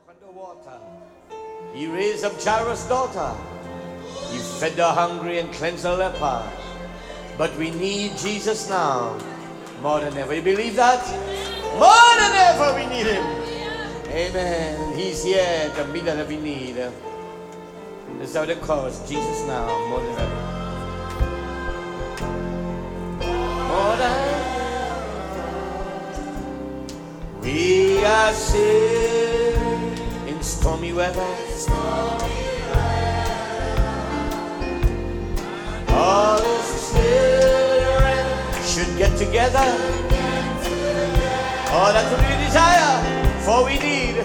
on the water. He raised up Jairus' daughter. He fed the hungry and cleansed the leper. But we need Jesus now more than ever. You believe that? More than ever we need him. Amen. He's here to meet that we need. This is how the chorus. Jesus now more than ever. More than ever. We are saved in stormy weather. All his children should get together. Oh, that's what we desire, for we need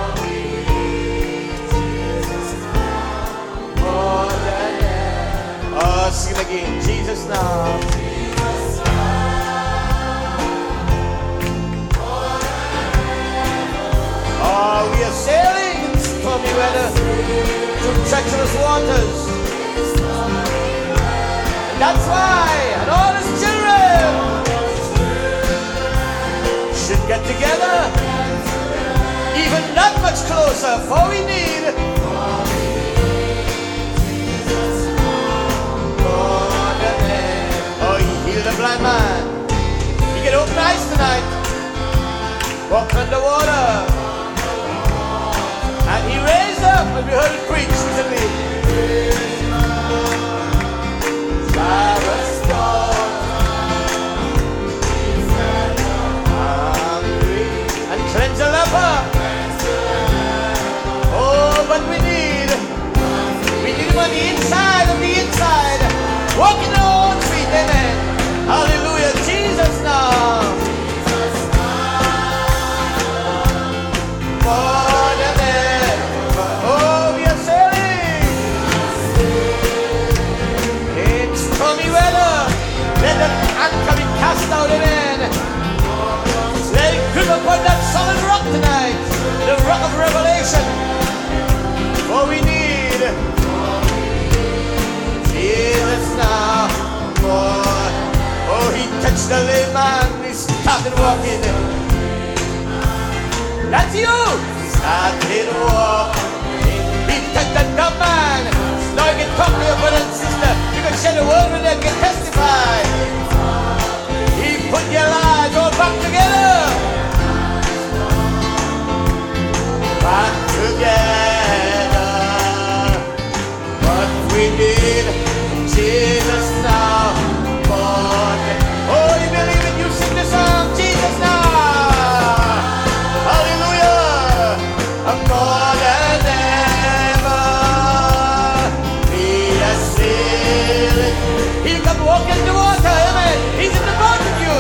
more than ever. Oh, sing it again. Jesus now. Oh, we are sailing in stormy weather through treacherous waters. And that's why, and all his children should get together, even that much closer, for we need more than ever. Oh, he healed a blind man. He get open eyes tonight. Walk on the water. And he raised up, and we heard it preach recently. Jairus' daughter, hungry, and cleanse the leper. Oh, but we need him on the inside of the inside. Walking our own feet, amen. Hallelujah, Jesus now. More than ever. Oh, we are sailing in stormy weather. Let the anchor be cast out, amen. Let it grip upon that solid rock tonight, the rock of revelation. For we need Jesus now. Oh, he touched the lame man, he started walking. That's you! Started walking. He touched the dumb man. Now you can talk to your brother and sister. You can share the word with them, you can testify. He put your lives all back together. Back together. But we need Jesus now. Oh, you believe it? You sing the song, Jesus now. Hallelujah. More than ever, we are sailing. He'll come walk in the water, amen. He's in the boat with you.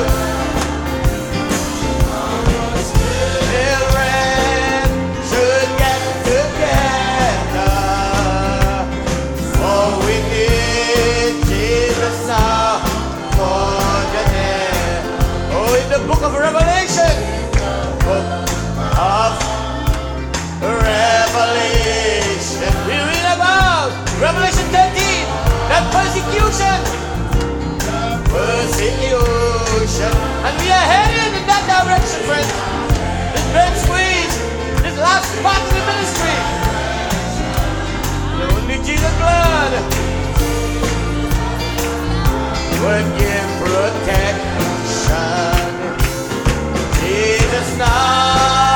Children should get together, for we need Jesus now more than ever. Oh, in the book of Revelation, book of Revelation, we read about Revelation 13, that persecution, and we are headed in that direction, friends. This great squeeze, this last part of the ministry, the only Jesus' blood would give protection. Jesus now.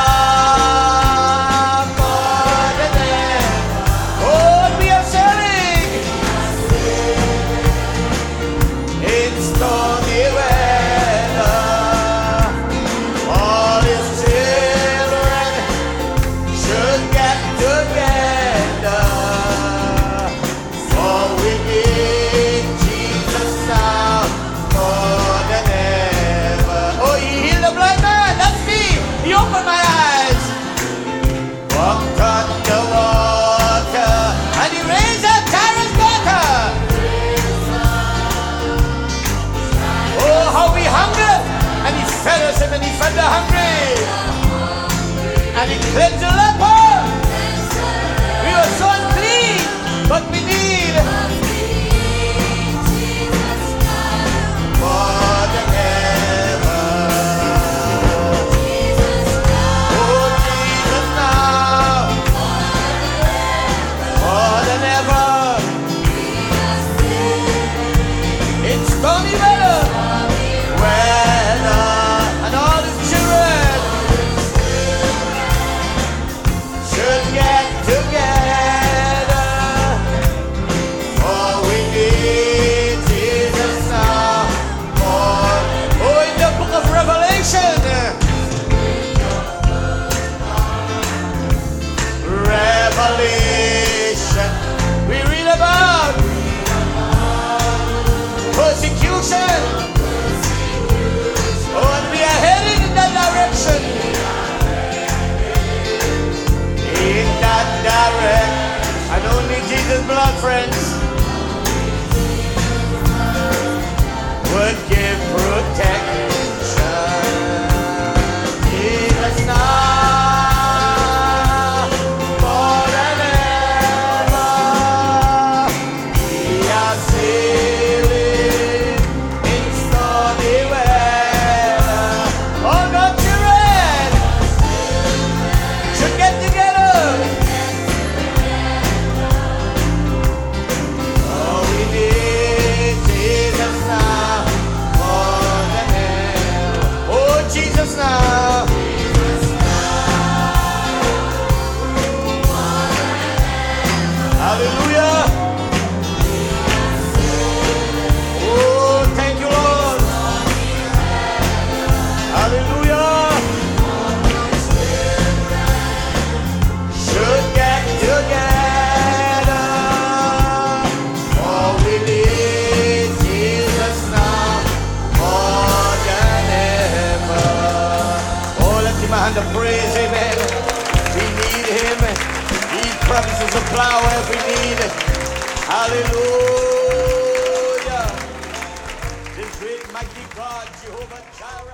More than ever. Oh, we are sailing in stormy weather. All his children should get together, for we need Jesus now more than ever. Oh, he healed the blind man. That's me. He opened my eyes. Walked on the water, and he raised up Jairus' daughter. Oh, how we hungered, and he fed us, and he fed the hungry, and he cleansed the leper. We were so unclean, but we need more than ever. Oh, Jesus now. friends would give protection. Jesus now, more than ever, we are sailing in stormy weather. Oh, God, children should get together. Oh, we need Jesus now, more than ever. Oh, Jesus now. Hallelujah. Oh, thank you, Lord. Hallelujah. Should get together. Oh, we need Jesus now more than ever. Oh, let's give him a hand of praise, amen. We need him. He promises to supply every need. Hallelujah. This great mighty God, Jehovah Jireh.